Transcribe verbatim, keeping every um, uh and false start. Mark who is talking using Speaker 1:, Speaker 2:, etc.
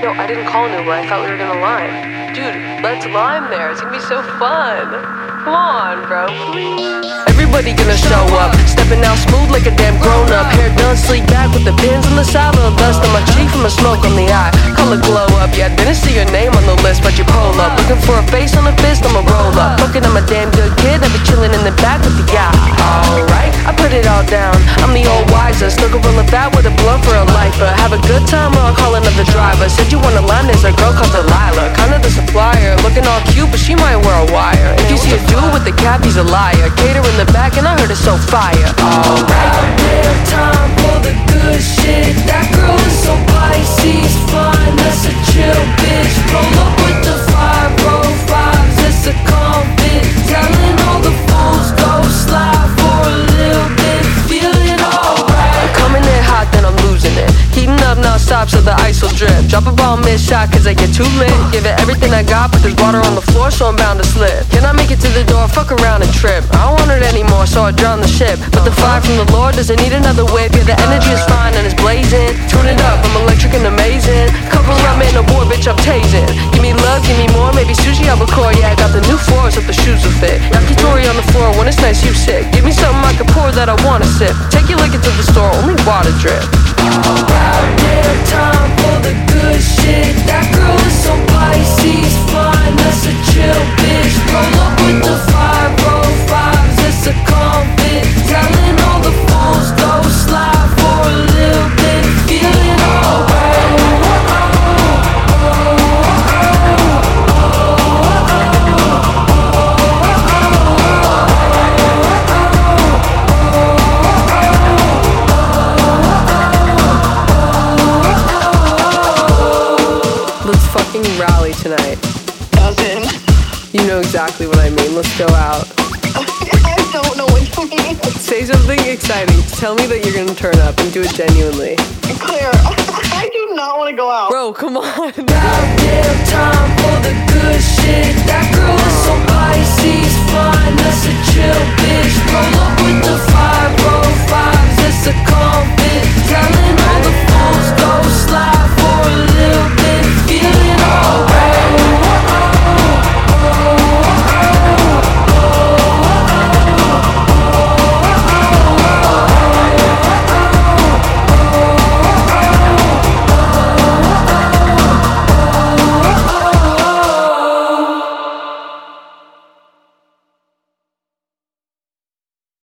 Speaker 1: No, I didn't call an Uber. I thought we were gonna lime. Dude, let's lime there. It's gonna be so fun. Come on, bro, please. Everybody gonna show up, stepping out smooth like a damn grown-up. Hair done, sleek back with the pins in the side. Little dust on my cheek from a smoke on the eye. Color glow up, yeah, I didn't see your name on the list, but you pull up. Looking for a face on a fist, I'ma roll up. Fucking, I'm a damn good kid, I be chilling in the back with the guy. Alright, I put it all down. I'm the old wiser, still gorilla fat with a blunt for a lifer. Have a good time or I'll call another driver. Said you wanna line, there's a girl called Delilah. Kinda the supplier, looking all cute, but she might wear a wire. If you see a dude with the cap, he's a liar. Cater in the back, and I heard it's so fire. Alright,
Speaker 2: damn time for the good shit. That girl is so Pisces, fine, that's a chill bitch. Roll up with the five, roll fives, that's a convict. Telling all the fools go slide for a little bit, feeling alright.
Speaker 1: I'm coming in hot, then I'm losing it. Heating up non-stop so the ice will drip. Drop a ball mid-shot cause I get too lit. Give it everything I got, but there's water on the floor, so I'm bound to slip. Can I make it to the door? Fuck around and trip. I don't want it anymore, so I drown the ship. But the fire from the Lord doesn't need another whip. Yeah, the energy is fine and it's blazing. Tune it up, I'm electric and amazing. Cover up, man, no boy, bitch, I'm tasing. Give me love, give me more, maybe sushi albacore. Yeah, I got the new floors, hope the shoes will fit. Yakitori on the floor, when it's nice, you sick. Give me something I can pour that I wanna sip. Take your liquor to the store, only water drip.
Speaker 2: About damn time for the good shit. That girl is so Pisces, fine, that's a chill bitch. Roll up with the five, roll fives, that's a convict. Telling all the fools go slide for a little bit, feeling alright.
Speaker 1: Let's fucking rally tonight.
Speaker 3: Doesn't.
Speaker 1: You know exactly what I mean. Let's go out.
Speaker 3: I don't know what you mean.
Speaker 1: Say something exciting. Tell me that you're gonna turn up and do it genuinely.
Speaker 3: Claire, I do not want to go out.
Speaker 1: Bro, come on.
Speaker 2: Goddamn time for the good shit. That girl is so Pisces, fine, that's a chill bitch. Roll